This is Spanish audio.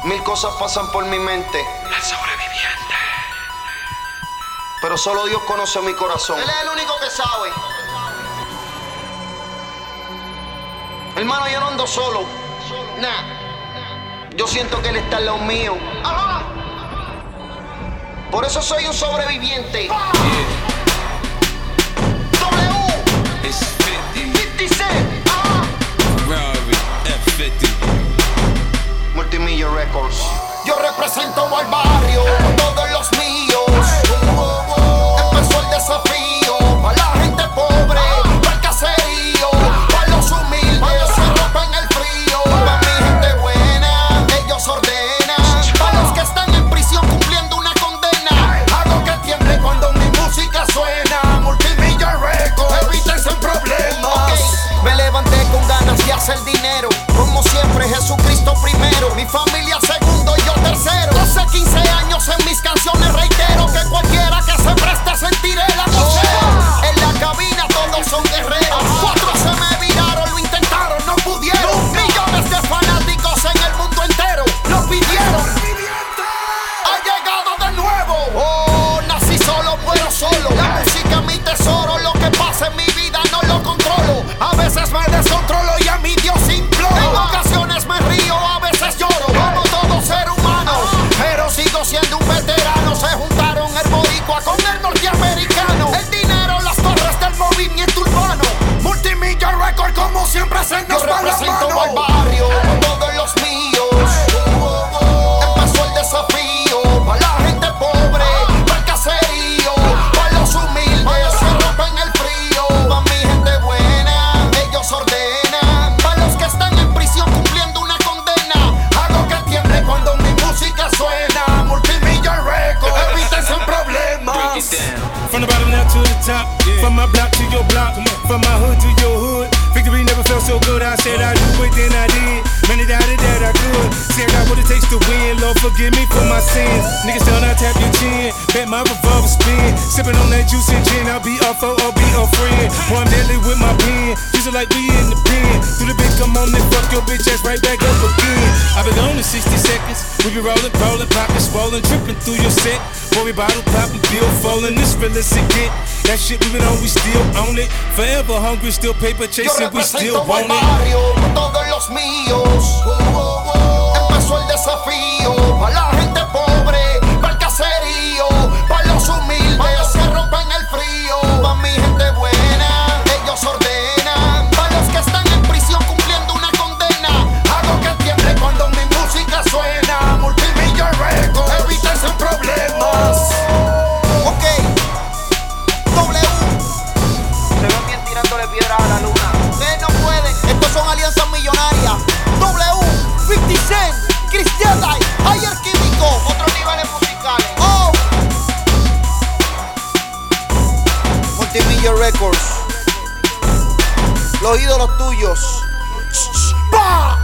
Mil cosas pasan por mi mente, El sobreviviente. pero solo Dios conoce mi corazón. Él es el único que sabe. Hermano, yo no ando solo. Yo siento que Él está al lado mío. Ajá. Por eso soy un sobreviviente. It's 50. 50 Cent. Ferrari F50. Multimillion Records. Yo represento al barrio, todos los míos. Empezó el desafío, para la gente pobre, para el caserío, para los humildes, se rompen el frío. Para mi gente buena, ellos ordenan. Para los que están en prisión cumpliendo una condena, hago que tiemble cuando mi música suena. Multimillion Records, evítense problemas. Me levanté con ganas de hacer dinero, como siempre Jesucristo primero, mi familia segundo y yo tercero. Hace 15 años en mis canciones reitero que cualquiera que se preste sentiré la noche. En la cabina todos son guerreros. 4 se me viraron, lo intentaron, no pudieron. Millones de fanáticos en el mundo entero lo pidieron. Ha llegado de nuevo. Oh, nací solo, muero solo. La música es mi tesoro, lo que pasa en mi vida no lo controlo. A veces me descontrolo y a mi Dios imploro. En ocasiones me río, a veces lloro. Como todo ser humano, pero sigo siendo un veterano. Se juntaron el boricua con el norteamericano. El dinero, las torres del movimiento urbano. Multimillion Record como siempre se nos va la Represento mano. al barrio, todos los míos. Empezó el desafío, para la gente pobre, para el caserío, para los humildes, se rompen el frío. Para mi gente buena, ellos ordenan. Para los que están en prisión cumpliendo una condena, Hago que tiemble cuando mi música suena. Multimillion Records, evítense problemas. Break it down. From the bottom now to the top, from my block to your block, from my hood to your hood. Victory never felt so good. I said I'd do it, then I did. Many doubted that I could. See, I got what it takes to win. Lord, forgive me for my sins. Niggas tell I tap your chin, bet my revolver spin. Sipping on that juice and gin. I'll be off or be a friend. Or I'm deadly with my pen. Use it like we in the pen. Do the bitch, come on and fuck your bitch ass right back up again. I've been gone in 60 seconds. We be rolling, popping, swollen, tripping through your set. Boy, we bottle popping, bill falling. This real as it get. That shit we been on, we still own it. Forever hungry, still paper yo chasing, we still represento al want it. barrio, todos los míos. Empezó el desafío, para la gente pobre, para el caserío, para los humildes, se rompen el frío. Para mi gente buena, ellos ordenan. Para los que están en prisión cumpliendo una condena, Hago que tiemble cuando mi música suena. Multimillion Records, evítense problemas. ok. W, se ven bien tirándole piedras a la luna. Ustedes no pueden, estos son alianzas millonarias. W, 50 Cent, Christian Light, Ayer Químico, otros niveles musicales. Oh, Multimillion Records, los ídolos tuyos. ¡Pa!